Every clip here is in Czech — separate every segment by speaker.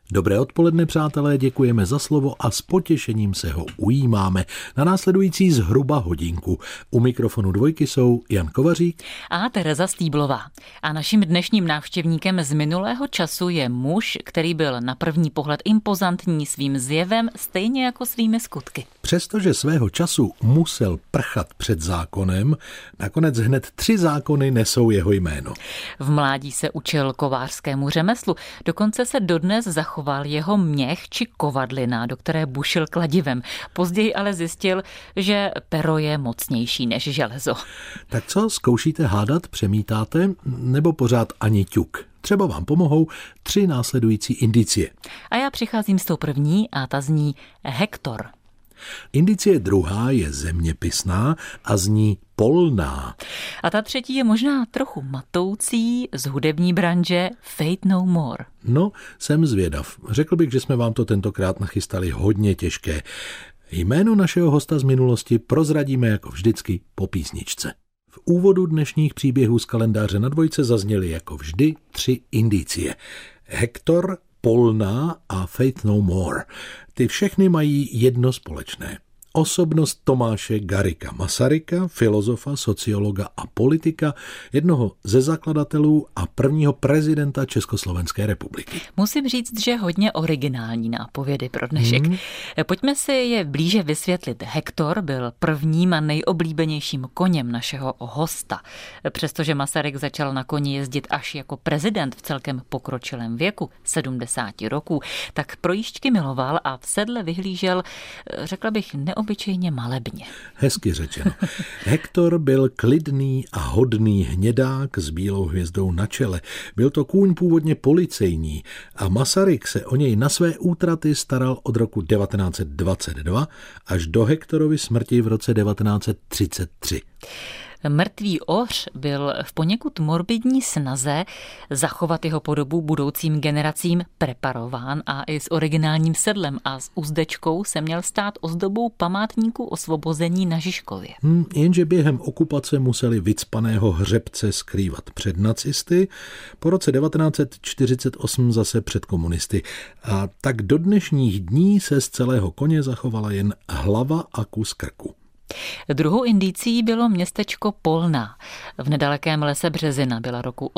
Speaker 1: Dobré odpoledne, přátelé, děkujeme za slovo a s potěšením se ho ujímáme na následující zhruba hodinku. U mikrofonu Dvojky jsou Jan Kovařík
Speaker 2: a Tereza Stýblová. A naším dnešním návštěvníkem z minulého času je muž, který byl na první pohled impozantní svým zjevem, stejně jako svými skutky.
Speaker 1: Přestože svého času musel prchat před zákonem, nakonec hned 3 zákony nesou jeho jméno.
Speaker 2: V mládí se učil kovářskému řemeslu, dokonce se dodnes zachoval jeho měch či kovadlina, do které bušil kladivem. Později ale zjistil, že pero je mocnější než železo.
Speaker 1: Tak co, zkoušíte hádat, přemítáte, nebo pořád ani ťuk? Třeba vám pomohou 3 následující indicie.
Speaker 2: A já přicházím s tou první a ta zní Hektor.
Speaker 1: Indicie druhá je zeměpisná a zní polná.
Speaker 2: A ta třetí je možná trochu matoucí, z hudební branže Faith No More.
Speaker 1: No, jsem zvědav. Řekl bych, že jsme vám to tentokrát nachystali hodně těžké. Jméno našeho hosta z minulosti prozradíme jako vždycky po písničce. V úvodu dnešních příběhů z kalendáře na Dvojce zazněly jako vždy 3 indicie. Hektor, polná a Faith No More. Ty všechny mají jedno společné. Osobnost Tomáše Garrigua Masaryka, filozofa, sociologa a politika, jednoho ze zakladatelů a prvního prezidenta Československé republiky.
Speaker 2: Musím říct, že hodně originální nápovědy pro dnešek. Pojďme si je blíže vysvětlit. Hektor byl prvním a nejoblíbenějším koněm našeho hosta. Přestože Masaryk začal na koni jezdit až jako prezident v celkem pokročilém věku, 70 roků, tak projížďky miloval a v sedle vyhlížel, řekla bych, obyčejně malebně.
Speaker 1: Hezky řečeno. Hektor byl klidný a hodný hnědák s bílou hvězdou na čele. Byl to kůň původně policejní a Masaryk se o něj na své útraty staral od roku 1922 až do Hektorovy smrti v roce 1933.
Speaker 2: Mrtvý oř byl v poněkud morbidní snaze zachovat jeho podobu budoucím generacím preparován a i s originálním sedlem a s uzdečkou se měl stát ozdobou památníku osvobození na Žižkově.
Speaker 1: Jenže během okupace museli vycpaného hřebce skrývat před nacisty, po roce 1948 zase před komunisty. A tak do dnešních dní se z celého koně zachovala jen hlava a kus krku.
Speaker 2: Druhou indicí bylo městečko Polná. V nedalekém lese Březina byla roku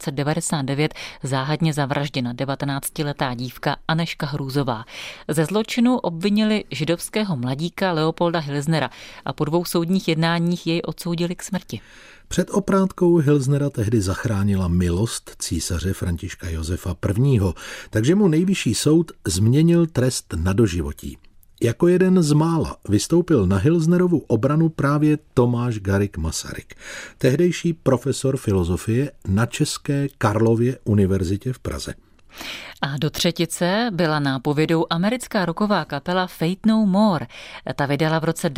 Speaker 2: 1899 záhadně zavražděna 19letá dívka Anežka Hrůzová. Ze zločinu obvinili židovského mladíka Leopolda Hilsnera a po 2 soudních jednáních jej odsoudili k smrti.
Speaker 1: Před oprátkou Hilsnera tehdy zachránila milost císaře Františka Josefa I., takže mu nejvyšší soud změnil trest na doživotí. Jako jeden z mála vystoupil na Hilsnerovu obranu právě Tomáš Garrigue Masaryk, tehdejší profesor filozofie na České Karlově univerzitě v Praze.
Speaker 2: A do třetice byla nápovědou americká rocková kapela Faith No More. Ta vydala v roce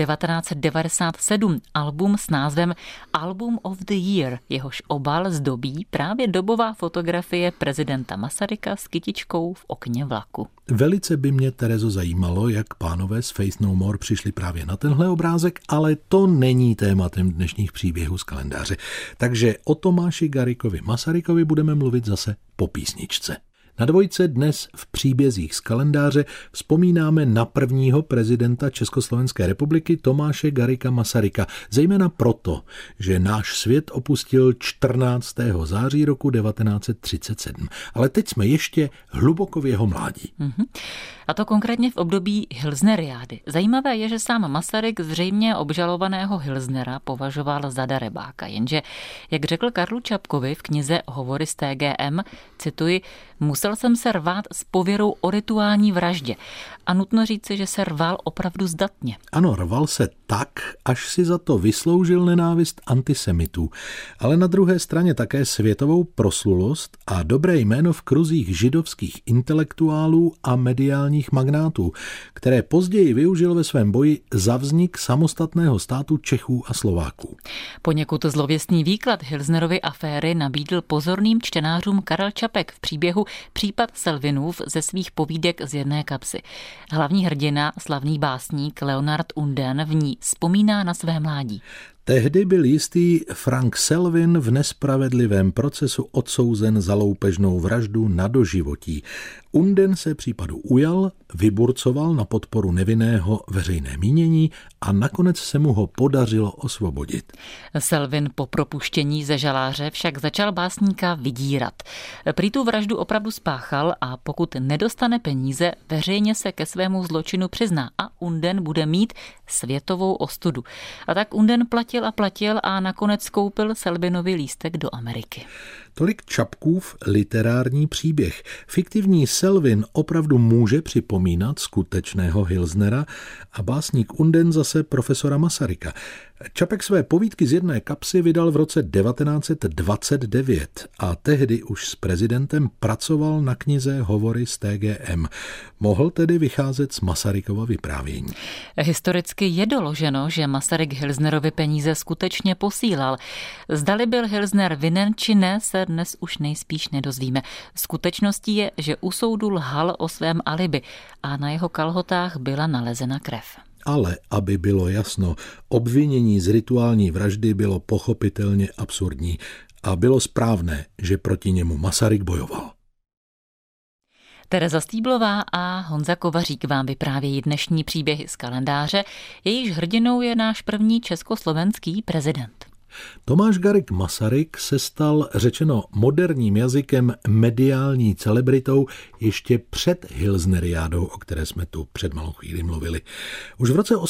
Speaker 2: 1997 album s názvem Album of the Year, jehož obal zdobí právě dobová fotografie prezidenta Masaryka s kytičkou v okně vlaku.
Speaker 1: Velice by mě, Terezo, zajímalo, jak pánové z Faith No More přišli právě na tenhle obrázek, ale to není tématem dnešních příběhů z kalendáře. Takže o Tomáši Garriguovi Masarykovi budeme mluvit zase po písničce. Na Dvojce dnes v příbězích z kalendáře vzpomínáme na prvního prezidenta Československé republiky Tomáše Garrigua Masaryka, zejména proto, že náš svět opustil 14. září roku 1937. Ale teď jsme ještě hluboko v jeho mládí.
Speaker 2: A to konkrétně v období Hilsneriády. Zajímavé je, že sám Masaryk zřejmě obžalovaného Hilsnera považoval za darebáka, jenže, jak řekl Karlu Čapkovi v knize Hovory z TGM, cituji, musel jsem se rvát s pověrou o rituální vraždě. A nutno říci, že se rval opravdu zdatně.
Speaker 1: Ano, rval se tak, až si za to vysloužil nenávist antisemitů, ale na druhé straně také světovou proslulost a dobré jméno v kruzích židovských intelektuálů a mediálních magnátů, které později využil ve svém boji za vznik samostatného státu Čechů a Slováků.
Speaker 2: Poněkud zlověstný výklad Hilsnerovy aféry nabídl pozorným čtenářům Karel Čapek v příběhu Případ Selvinův ze svých povídek z jedné kapsy. Hlavní hrdina, slavný básník Leonard Unden v ní vzpomíná na své mládí.
Speaker 1: Tehdy byl jistý Frank Selvin v nespravedlivém procesu odsouzen za loupežnou vraždu na doživotí. Unden se případu ujal, vyburcoval na podporu nevinného veřejné mínění a nakonec se mu ho podařilo osvobodit.
Speaker 2: Selvin po propuštění ze žaláře však začal básníka vydírat. Prý tu vraždu opravdu spáchal a pokud nedostane peníze, veřejně se ke svému zločinu přizná a Unden bude mít světovou ostudu. A tak Unden platil a nakonec koupil Selvinovi lístek do Ameriky.
Speaker 1: Tolik Čapkův literární příběh. Fiktivní Selvin opravdu může připomínat skutečného Hilsnera a básník Unden zase profesora Masaryka. Čapek své povídky z jedné kapsy vydal v roce 1929 a tehdy už s prezidentem pracoval na knize Hovory z TGM. Mohl tedy vycházet z Masarykova vyprávění.
Speaker 2: Historicky je doloženo, že Masaryk Hilsnerovi peníze skutečně posílal. Zdali byl Hilsner vinen či ne, se dnes už nejspíš nedozvíme. Skutečností je, že u soudu lhal o svém alibi a na jeho kalhotách byla nalezena krev.
Speaker 1: Ale aby bylo jasno, obvinění z rituální vraždy bylo pochopitelně absurdní a bylo správné, že proti němu Masaryk bojoval.
Speaker 2: Tereza Stýblová a Honza Kovařík vám vyprávějí dnešní příběhy z kalendáře, jejíž hrdinou je náš první československý prezident.
Speaker 1: Tomáš Garrigue Masaryk se stal, řečeno moderním jazykem, mediální celebritou ještě před Hilsneriádou, o které jsme tu před malou chvíli mluvili. Už v roce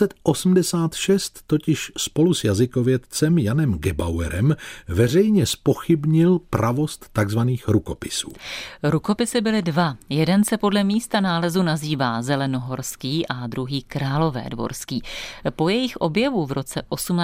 Speaker 1: 1886 totiž spolu s jazykovědcem Janem Gebauerem veřejně zpochybnil pravost takzvaných rukopisů.
Speaker 2: Rukopisy byly dva. Jeden se podle místa nálezu nazývá Zelenohorský a druhý Královédvorský. Po jejich objevu v roce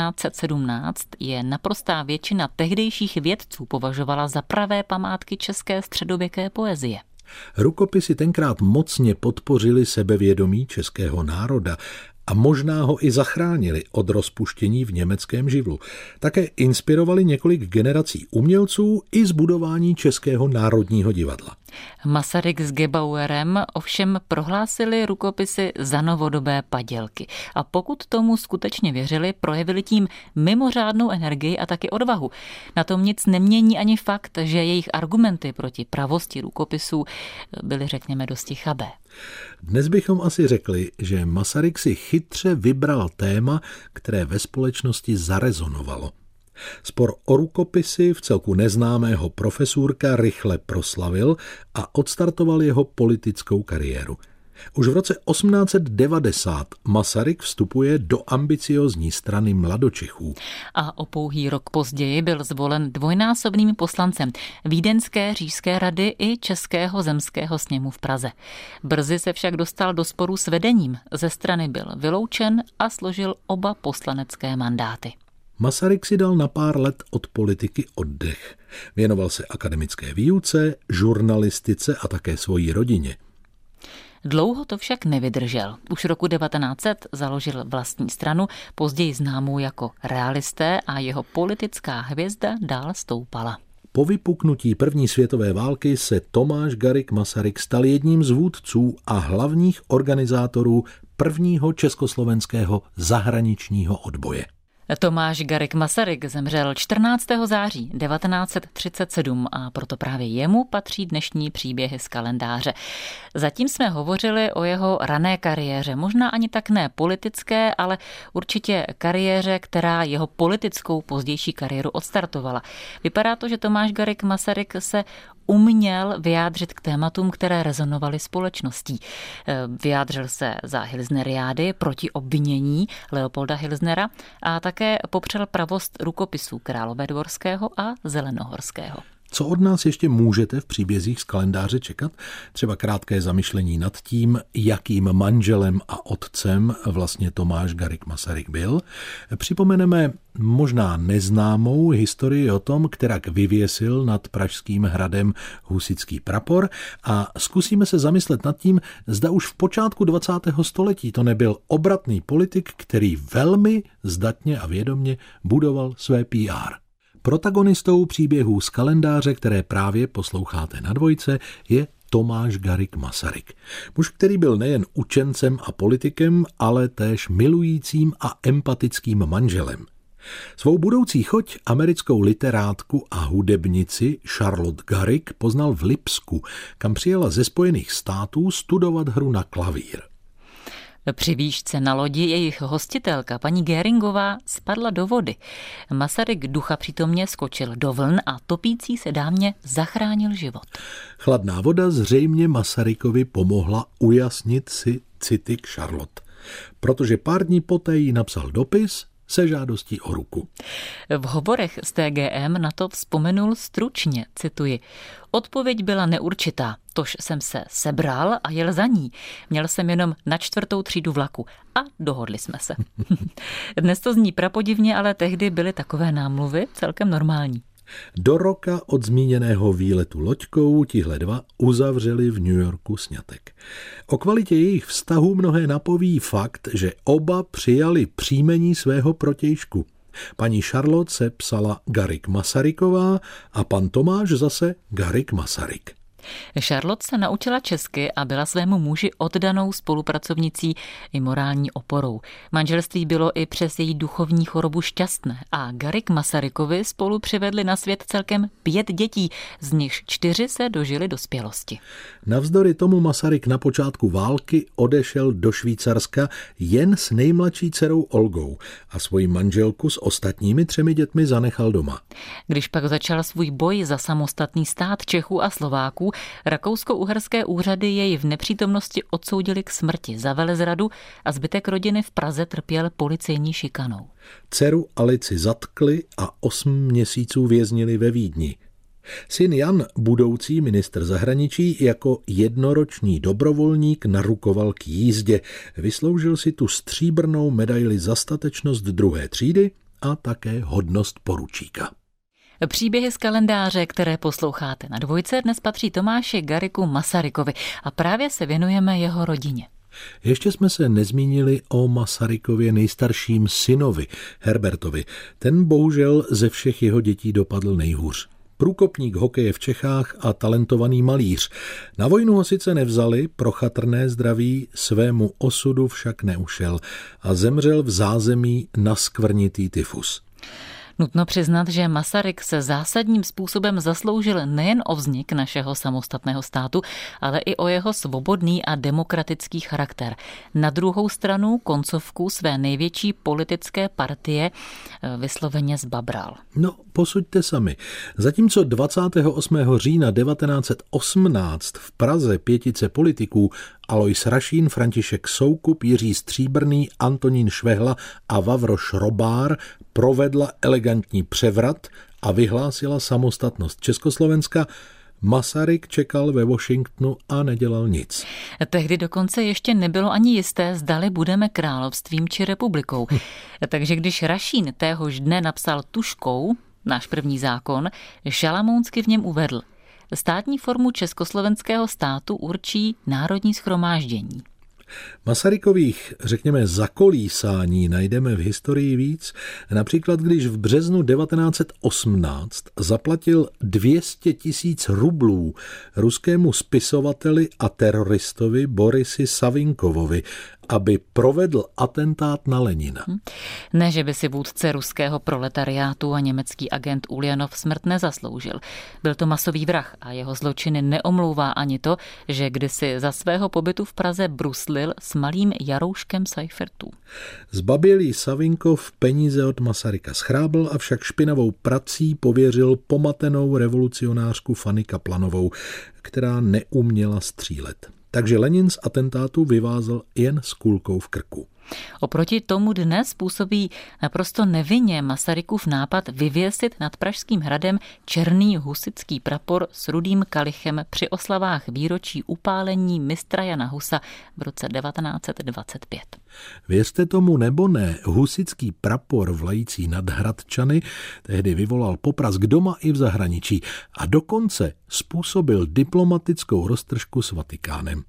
Speaker 2: 1817 je naprostá většina tehdejších vědců považovala za pravé památky české středověké poezie.
Speaker 1: Rukopisy tenkrát mocně podpořily sebevědomí českého národa a možná ho i zachránili od rozpuštění v německém živlu. Také inspirovali několik generací umělců i zbudování Českého národního divadla.
Speaker 2: Masaryk s Gebauerem ovšem prohlásili rukopisy za novodobé padělky. A pokud tomu skutečně věřili, projevili tím mimořádnou energii a taky odvahu. Na tom nic nemění ani fakt, že jejich argumenty proti pravosti rukopisů byly, řekněme, dosti chabé.
Speaker 1: Dnes bychom asi řekli, že Masaryk si chytře vybral téma, které ve společnosti zarezonovalo. Spor o rukopisy vcelku neznámého profesůrka rychle proslavil a odstartoval jeho politickou kariéru. Už v roce 1890 Masaryk vstupuje do ambiciózní strany mladočechů.
Speaker 2: A o pouhý rok později byl zvolen dvojnásobným poslancem Vídeňské říšské rady i Českého zemského sněmu v Praze. Brzy se však dostal do sporu s vedením. Ze strany byl vyloučen a složil oba poslanecké mandáty.
Speaker 1: Masaryk si dal na pár let od politiky oddech. Věnoval se akademické výuce, žurnalistice a také svojí rodině.
Speaker 2: Dlouho to však nevydržel. Už roku 1900 založil vlastní stranu, později známou jako Realisté, a jeho politická hvězda dál stoupala.
Speaker 1: Po vypuknutí první světové války se Tomáš Garrigue Masaryk stal jedním z vůdců a hlavních organizátorů prvního československého zahraničního odboje.
Speaker 2: Tomáš Garrigue Masaryk zemřel 14. září 1937 a proto právě jemu patří dnešní příběhy z kalendáře. Zatím jsme hovořili o jeho rané kariéře, možná ani tak ne politické, ale určitě kariéře, která jeho politickou pozdější kariéru odstartovala. Vypadá to, že Tomáš Garrigue Masaryk se uměl vyjádřit k tématům, které rezonovaly společností. Vyjádřil se za Hilsneriády proti obvinění Leopolda Hilsnera a také popřel pravost rukopisů Královédvorského a Zelenohorského.
Speaker 1: Co od nás ještě můžete v příbězích z kalendáře čekat? Třeba krátké zamyšlení nad tím, jakým manželem a otcem vlastně Tomáš Garrigue Masaryk byl. Připomeneme možná neznámou historii o tom, kterak vyvěsil nad Pražským hradem husitský prapor, a zkusíme se zamyslet nad tím, zda už v počátku 20. století to nebyl obratný politik, který velmi zdatně a vědomě budoval své PR. Protagonistou příběhů z kalendáře, které právě posloucháte na Dvojce, je Tomáš Garrigue Masaryk. Muž, který byl nejen učencem a politikem, ale též milujícím a empatickým manželem. Svou budoucí choť americkou literátku a hudebnici Charlotte Garrick poznal v Lipsku, kam přijela ze Spojených států studovat hru na klavír.
Speaker 2: Při výšce na lodi jejich hostitelka, paní Göringová, spadla do vody. Masaryk ducha přítomně skočil do vln a topící se dámě zachránil život.
Speaker 1: Chladná voda zřejmě Masarykovi pomohla ujasnit si city k Charlotte, protože pár dní poté jí napsal dopis se žádostí o ruku.
Speaker 2: V hovorech s TGM na to vzpomenul stručně, cituji: Odpověď byla neurčitá, tož jsem se sebral a jel za ní. Měl jsem jenom na 4. třídu vlaku a dohodli jsme se. Dnes to zní prapodivně, ale tehdy byly takové námluvy celkem normální.
Speaker 1: Do roka od zmíněného výletu loďkou tihle dva uzavřeli v New Yorku sňatek. O kvalitě jejich vztahu mnohé napoví fakt, že oba přijali příjmení svého protějšku. Paní Charlotte se psala Garrick Masaryková a pan Tomáš zase Garrick Masaryk.
Speaker 2: Charlotte se naučila česky a byla svému muži oddanou spolupracovnicí i morální oporou. Manželství bylo i přes její duchovní chorobu šťastné a Garrick Masarykovi spolu přivedli na svět celkem 5 dětí, z nichž 4 se dožili dospělosti.
Speaker 1: Navzdory tomu Masaryk na počátku války odešel do Švýcarska jen s nejmladší dcerou Olgou a svoji manželku s ostatními 3 dětmi zanechal doma. Když
Speaker 2: pak začal svůj boj za samostatný stát Čechů a Slováků, rakousko-uherské úřady jej v nepřítomnosti odsoudili k smrti za velezradu a zbytek rodiny v Praze trpěl policejní šikanou.
Speaker 1: Dceru Alici zatkli a 8 měsíců věznili ve Vídni. Syn Jan, budoucí ministr zahraničí, jako jednoroční dobrovolník narukoval k jízdě. Vysloužil si tu stříbrnou medaili za statečnost 2. třídy a také hodnost poručíka.
Speaker 2: Příběhy z kalendáře, které posloucháte na Dvojce, dnes patří Tomáši Garricku Masarykovi a právě se věnujeme jeho rodině.
Speaker 1: Ještě jsme se nezmínili o Masarykově nejstarším synovi, Herbertovi. Ten bohužel ze všech jeho dětí dopadl nejhůř. Průkopník hokeje v Čechách a talentovaný malíř. Na vojnu ho sice nevzali, pro chatrné zdraví, svému osudu však neušel a zemřel v zázemí na skvrnitý tyfus.
Speaker 2: Nutno přiznat, že Masaryk se zásadním způsobem zasloužil nejen o vznik našeho samostatného státu, ale i o jeho svobodný a demokratický charakter. Na druhou stranu koncovku své největší politické partie vysloveně zbabral.
Speaker 1: No, posuďte sami. Zatímco 28. října 1918 v Praze 5 politiků Alois Rašín, František Soukup, Jiří Stříbrný, Antonín Švehla a Vavro Šrobár provedla elegantní převrat a vyhlásila samostatnost Československa, Masaryk čekal ve Washingtonu a nedělal nic.
Speaker 2: Tehdy dokonce ještě nebylo ani jisté, zdali budeme královstvím či republikou. Takže když Rašín téhož dne napsal tužkou náš první zákon, šalamounsky v něm uvedl: státní formu československého státu určí Národní shromáždění.
Speaker 1: Masarykových, řekněme, zakolísání najdeme v historii víc. Například, když v březnu 1918 zaplatil 200 000 rublů ruskému spisovateli a teroristovi Borisi Savinkovovi, aby provedl atentát na Lenina.
Speaker 2: Ne, že by si vůdce ruského proletariátu a německý agent Uljanov smrt nezasloužil. Byl to masový vrah a jeho zločiny neomlouvá ani to, že kdysi za svého pobytu v Praze bruslil s malým Jarouškem Seifertů.
Speaker 1: Zbabělý Savinkov peníze od Masaryka schrábl, avšak špinavou prací pověřil pomatenou revolucionářku Fanny Kaplanovou, která neuměla střílet. Takže Lenin z atentátu vyvázl jen s kulkou v krku.
Speaker 2: Oproti tomu dnes působí naprosto nevinně Masarykův nápad vyvěsit nad Pražským hradem černý husitský prapor s rudým kalichem při oslavách výročí upálení mistra Jana Husa v roce 1925.
Speaker 1: Věřte tomu nebo ne, husitský prapor vlající nad Hradčany tehdy vyvolal poprask doma i v zahraničí a dokonce způsobil diplomatickou roztržku s Vatikánem.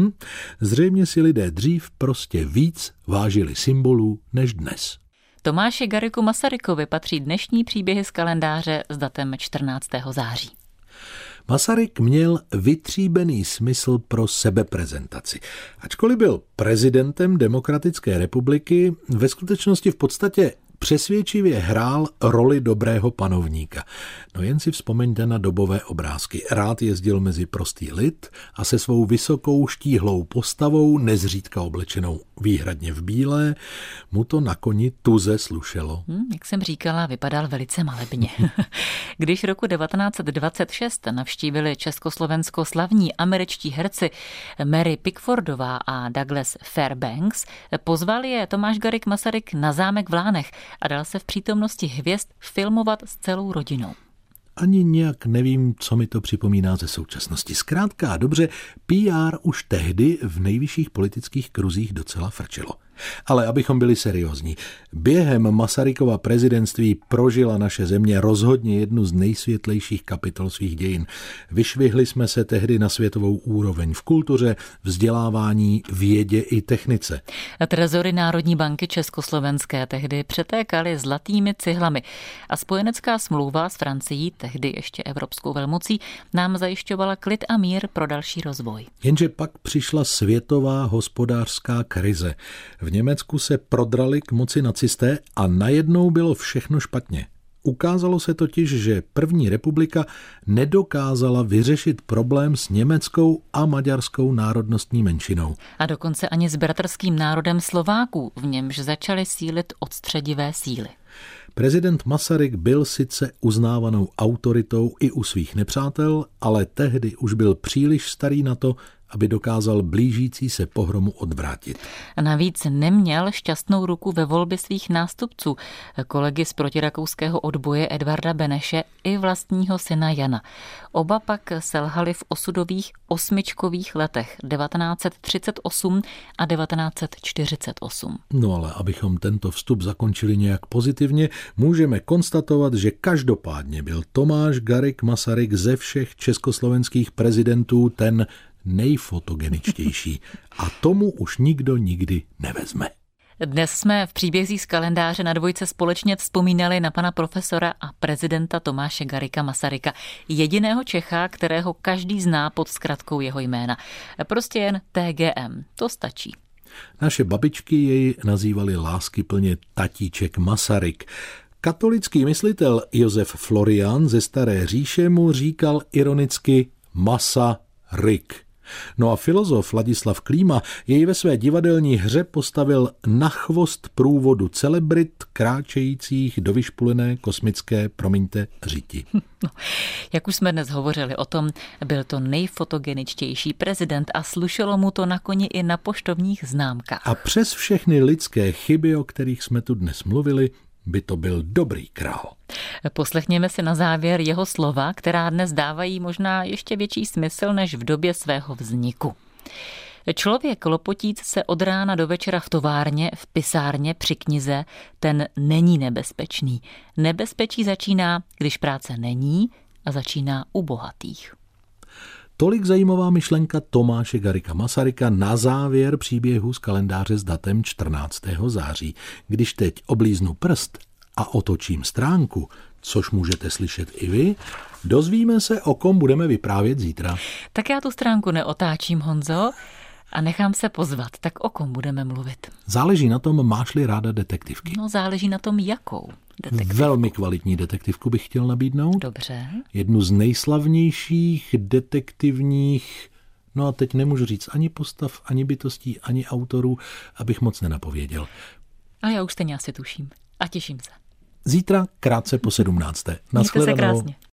Speaker 1: Zřejmě si lidé dřív prostě víc vážili symbolů než dnes.
Speaker 2: Tomáši Garricku Masarykovi patří dnešní příběhy z kalendáře s datem 14. září.
Speaker 1: Masaryk měl vytříbený smysl pro sebeprezentaci. Ačkoliv byl prezidentem Demokratické republiky, ve skutečnosti v podstatě přesvědčivě hrál roli dobrého panovníka. No jen si vzpomeňte na dobové obrázky. Rád jezdil mezi prostý lid a se svou vysokou štíhlou postavou, nezřídka oblečenou výhradně v bílé, mu to na koni tuze slušelo.
Speaker 2: Jak jsem říkala, vypadal velice malebně. Když roku 1926 navštívili Československo slavní američtí herci Mary Pickfordová a Douglas Fairbanks, pozval je Tomáš Garrigue Masaryk na zámek v Lánech a dal se v přítomnosti hvězd filmovat s celou rodinou.
Speaker 1: Ani nějak nevím, co mi to připomíná ze současnosti. Zkrátka a dobře, PR už tehdy v nejvyšších politických kruzích docela frčelo. Ale abychom byli seriózní, během Masarykova prezidentství prožila naše země rozhodně jednu z nejsvětlejších kapitol svých dějin. Vyšvihli jsme se tehdy na světovou úroveň v kultuře, vzdělávání, vědě i technice.
Speaker 2: Trezory Národní banky československé tehdy přetékaly zlatými cihlami a spojenecká smlouva s Francií, tehdy ještě evropskou velmocí, nám zajišťovala klid a mír pro další rozvoj.
Speaker 1: Jenže pak přišla světová hospodářská krize. V Německu se prodrali k moci nacisté a najednou bylo všechno špatně. Ukázalo se totiž, že první republika nedokázala vyřešit problém s německou a maďarskou národnostní menšinou.
Speaker 2: A dokonce ani s bratrským národem Slováků, v němž začaly sílit odstředivé síly.
Speaker 1: Prezident Masaryk byl sice uznávanou autoritou i u svých nepřátel, ale tehdy už byl příliš starý na to, aby dokázal blížící se pohromu odvrátit.
Speaker 2: A navíc neměl šťastnou ruku ve volbě svých nástupců, kolegy z protirakouského odboje Edvarda Beneše i vlastního syna Jana. Oba pak selhali v osudových osmičkových letech 1938 a 1948.
Speaker 1: No ale abychom tento vstup zakončili nějak pozitivně, můžeme konstatovat, že každopádně byl Tomáš Garrigue Masaryk ze všech československých prezidentů ten nejfotogeničtější. A tomu už nikdo nikdy nevezme.
Speaker 2: Dnes jsme v příbězích z kalendáře na Dvojce společně vzpomínali na pana profesora a prezidenta Tomáše Garrigua Masaryka, jediného Čecha, kterého každý zná pod zkratkou jeho jména. Prostě jen TGM, to stačí.
Speaker 1: Naše babičky jej nazývali láskyplně tatíček Masaryk. Katolický myslitel Josef Florian ze Staré říše mu říkal ironicky Masaryk. No a filozof Ladislav Klíma jej ve své divadelní hře postavil na chvost průvodu celebrit kráčejících do vyšpulené kosmické, řiti.
Speaker 2: No, jak už jsme dnes hovořili o tom, byl to nejfotogeničtější prezident a slušelo mu to na koni i na poštovních známkách.
Speaker 1: A přes všechny lidské chyby, o kterých jsme tu dnes mluvili, by to byl dobrý král.
Speaker 2: Poslechněme si na závěr jeho slova, která dnes dávají možná ještě větší smysl než v době svého vzniku. Člověk lopotíc se od rána do večera v továrně, v pisárně, při knize, ten není nebezpečný. Nebezpečí začíná, když práce není a začíná u bohatých.
Speaker 1: Tolik zajímavá myšlenka Tomáše Garrigua Masaryka na závěr příběhu z kalendáře s datem 14. září. Když teď oblíznu prst a otočím stránku, což můžete slyšet i vy, dozvíme se, o kom budeme vyprávět zítra.
Speaker 2: Tak já tu stránku neotáčím, Honzo, a nechám se pozvat. Tak o kom budeme mluvit?
Speaker 1: Záleží na tom, máš-li ráda detektivky.
Speaker 2: No, záleží na tom, jakou detektivku.
Speaker 1: Velmi kvalitní detektivku bych chtěl nabídnout.
Speaker 2: Dobře.
Speaker 1: Jednu z nejslavnějších detektivních, no a teď nemůžu říct ani postav, ani bytostí, ani autorů, abych moc nenapověděl.
Speaker 2: A já už stejně asi tuším. A těším se.
Speaker 1: Zítra krátce po 17.
Speaker 2: Mějte se krásně.